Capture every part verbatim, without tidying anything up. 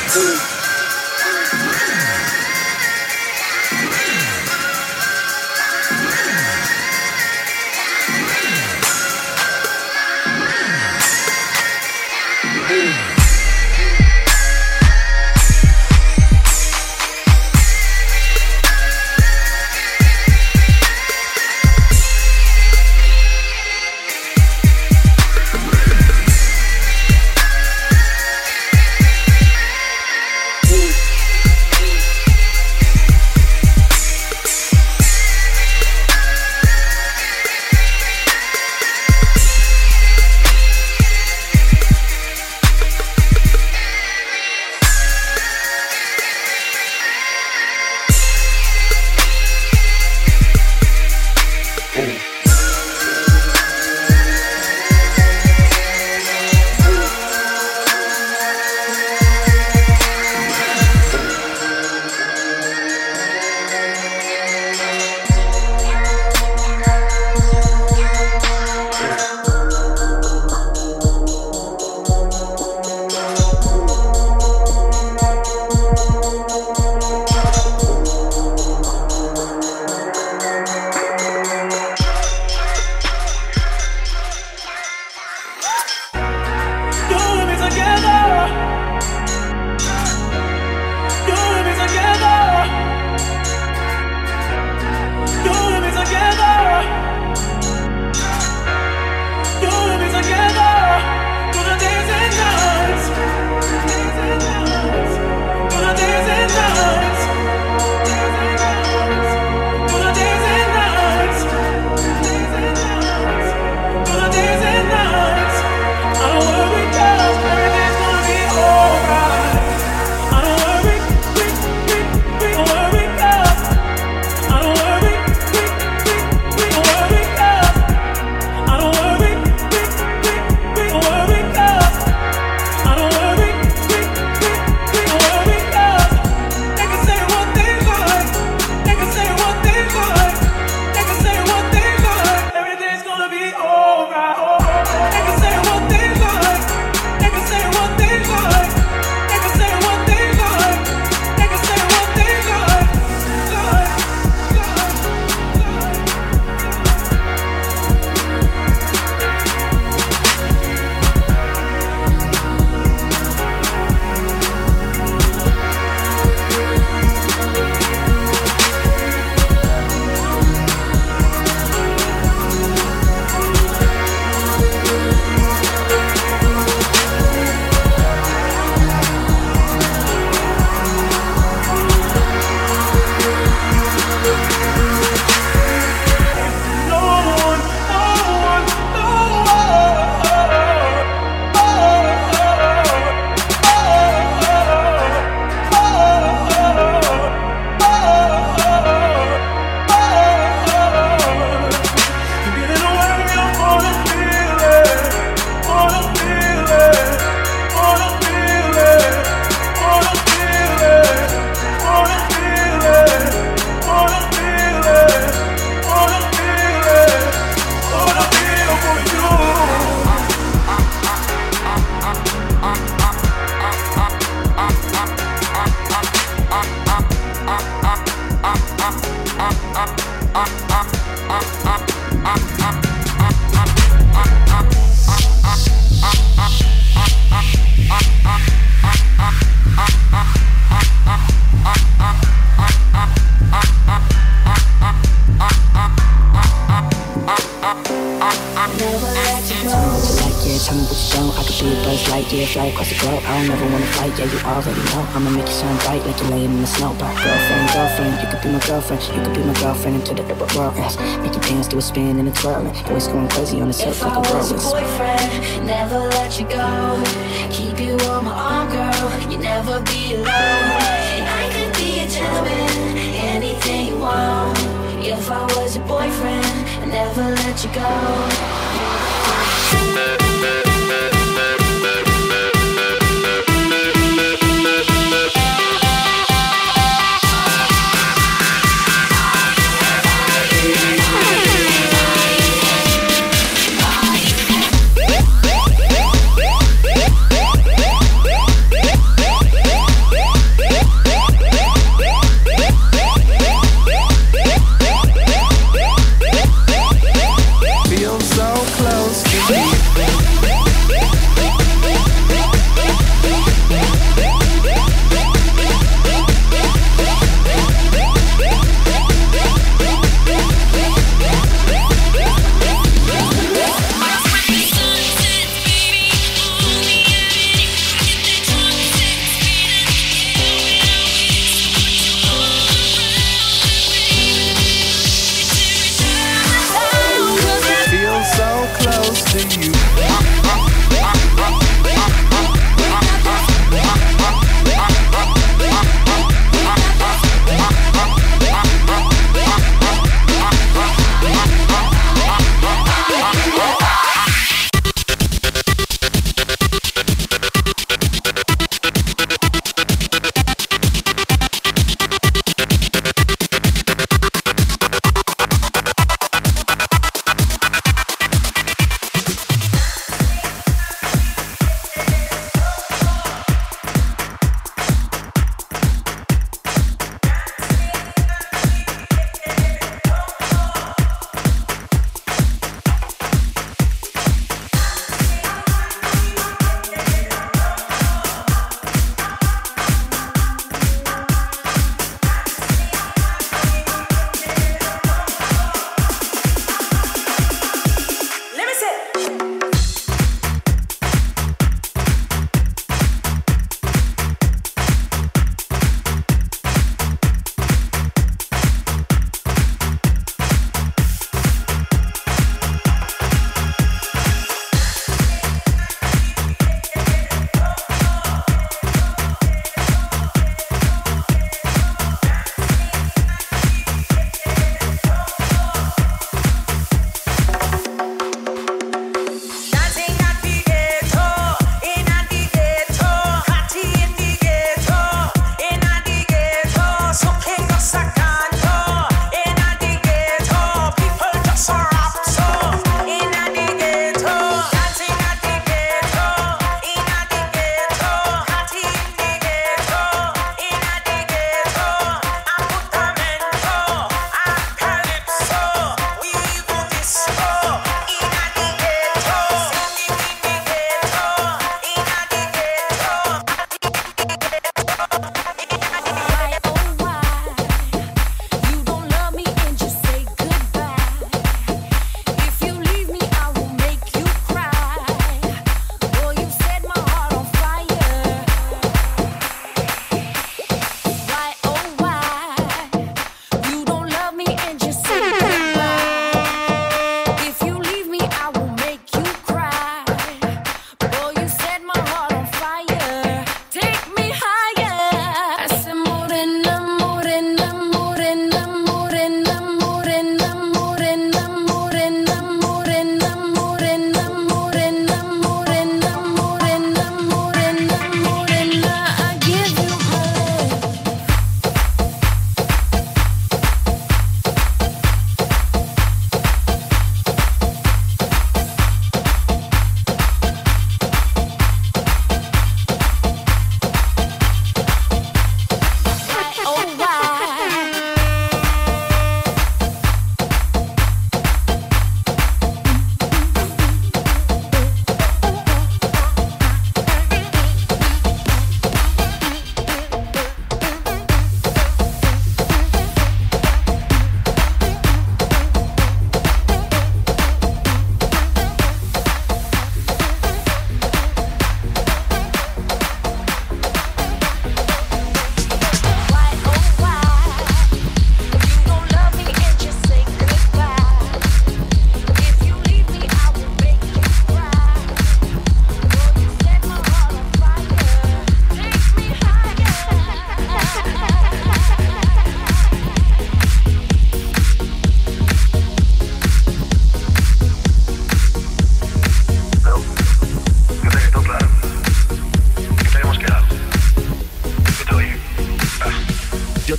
Yeah, fly across the globe. I don't ever wanna fight, yeah, you already know. I'ma make you shine bright like you're laying in the snow. But girlfriend, girlfriend, you could be my girlfriend. You could be my girlfriend until the world ends. Make you dance to a spin and a twirling. Always going crazy on the surf like a whirlwind. If I was your boyfriend, never let you go. Keep you on my arm, girl, you never be alone. And I could be a gentleman, anything you want. If I was your boyfriend, I never let you go.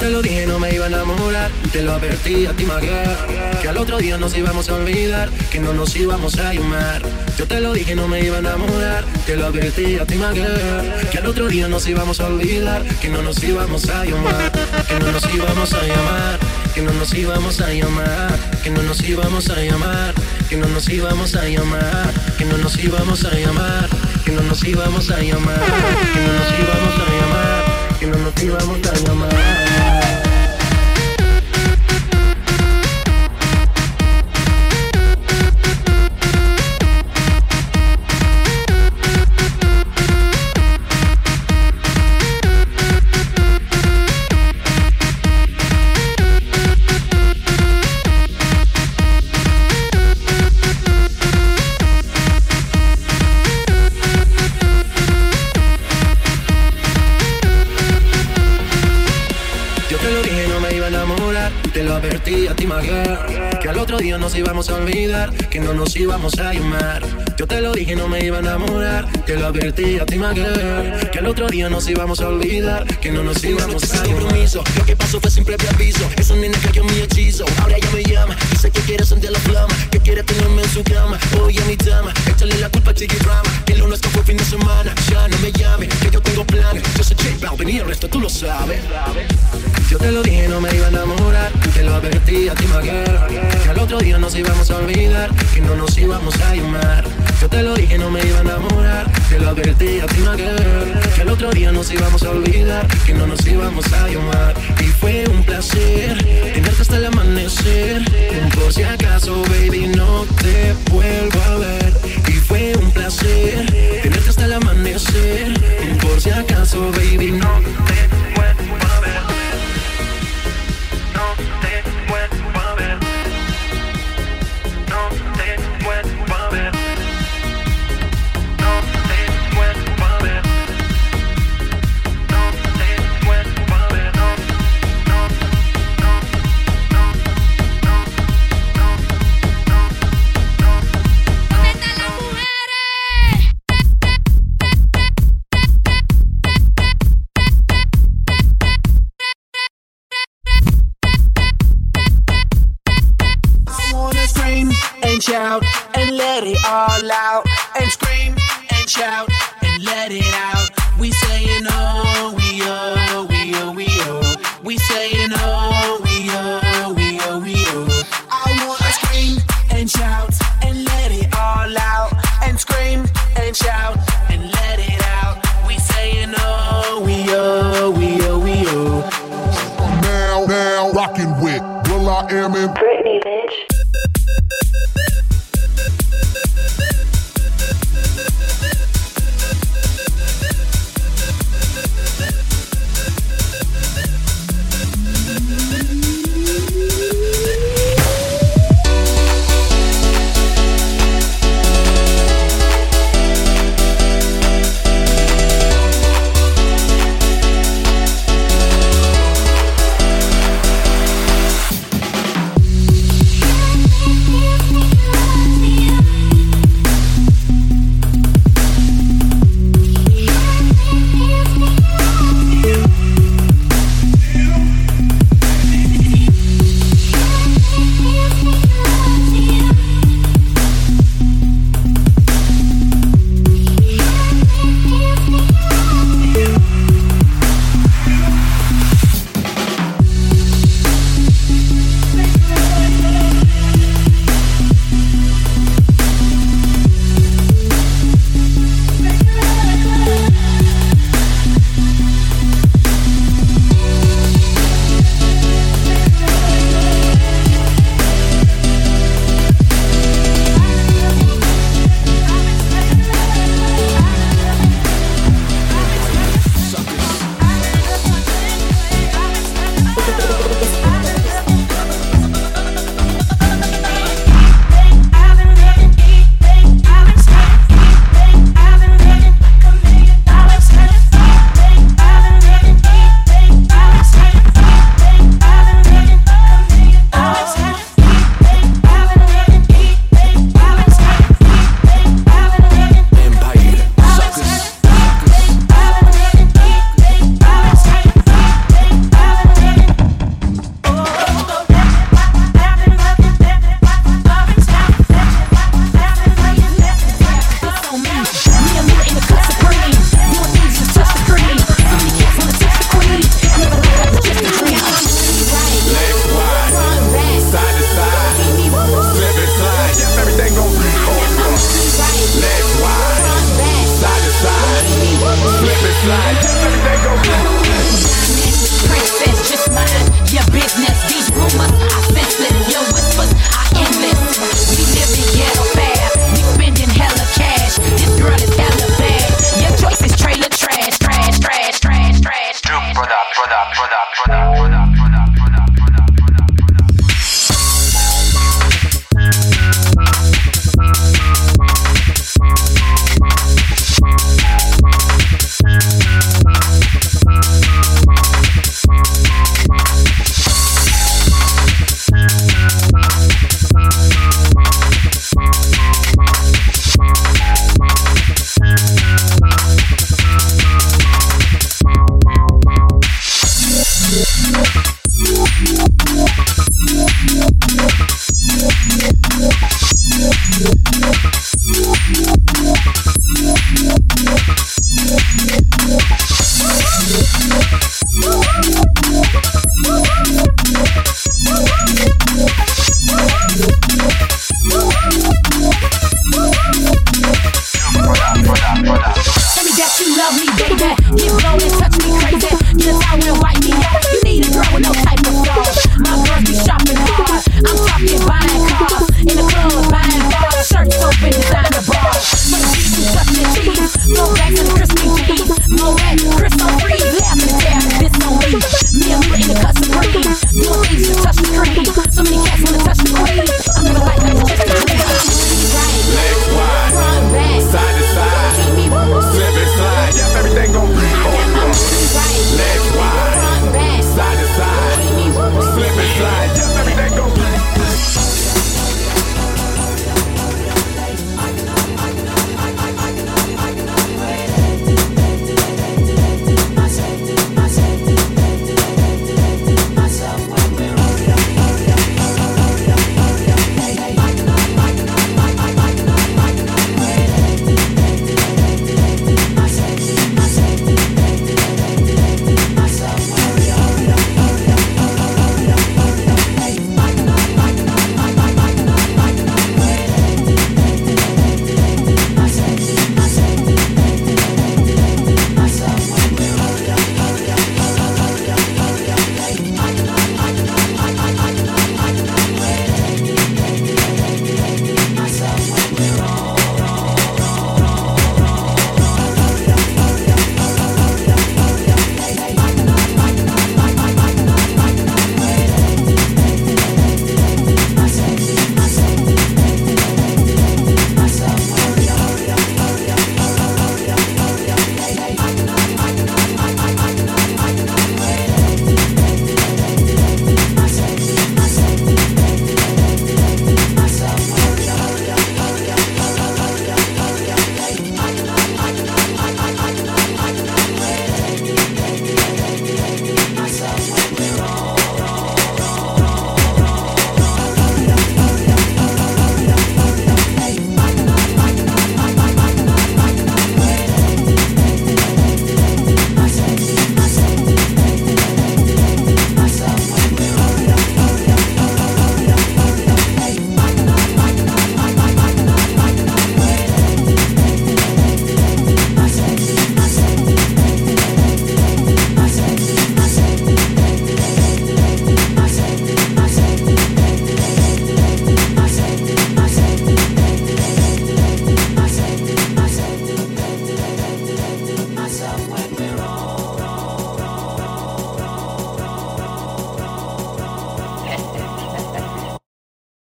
te lo dije, no me iba a enamorar. Te lo advertí a ti, my girl, que al otro día nos íbamos a olvidar, que no nos íbamos a llamar. Yo te lo dije, no me iba a enamorar. Te lo advertí a ti, my girl, que al otro día nos íbamos a olvidar, que no nos íbamos a llamar, que no nos íbamos a llamar, que no nos íbamos a llamar, que no nos íbamos a llamar, que no nos íbamos a llamar, que no nos íbamos a llamar, que no nos íbamos a llamar, que no nos íbamos a llamar, que no nos íbamos a llamar. Te lo advertí a ti, my girl, que al otro día nos íbamos a olvidar, que no nos íbamos a llamar. Yo te lo dije, no me iba a enamorar. Te lo advertí a ti, my girl, que al otro día nos íbamos a olvidar, que no nos íbamos a llamar. Compromiso, lo que pasó fue sin previo aviso. Esa nena cayó mi hechizo, ahora ella me llama. Dice que quiere sentir la flama, que quiere tenerme en su cama. Oye, mi dama, échale la culpa a Chiqui Drama, que lo nuestro fue fin de semana. Ya no me llame, que yo tengo planes. Yo soy J Balvin y el resto tú lo sabes. Yo te lo dije, no me iba a enamorar. Te lo advertí a ti, my girl, que al otro día nos íbamos a olvidar, que no nos íbamos a llamar. Yo te lo dije, no me iba a enamorar. Te lo advertí a ti, my girl, que al otro día nos íbamos a olvidar, que no nos íbamos a llamar. Y fue un placer tenerte hasta el amanecer. Por si acaso, baby, no te vuelvo a ver. Y fue un placer tenerte hasta el amanecer. Por si acaso, baby, no te vuelvo a ver. Shout and let it all out, and scream and shout and let it out. We saying oh, we oh, we oh, we oh. We saying oh, we oh, we oh, we oh. I wanna scream and shout and let it all out, and scream and shout and let it out. We saying oh, we oh, we oh, we oh. Now, now, rockin' with Will I Am in Britney, bitch. slide. Everything go Princess, just mind your business. These rumors are senseless. Your whispers are endless. We live in ghetto fast. We spending hella cash. This girl is hella bad. Your choice is trailer trash, trash, trash, trash, trash, trash. Brother, brother, brother, brother, brother, brother, brother, brother, Tell me that you love me, baby. Get blown and touch me crazy. Get a towel and wipe me out. You need a girl with no type of flaws. My girls be shopping hard. I'm talking buying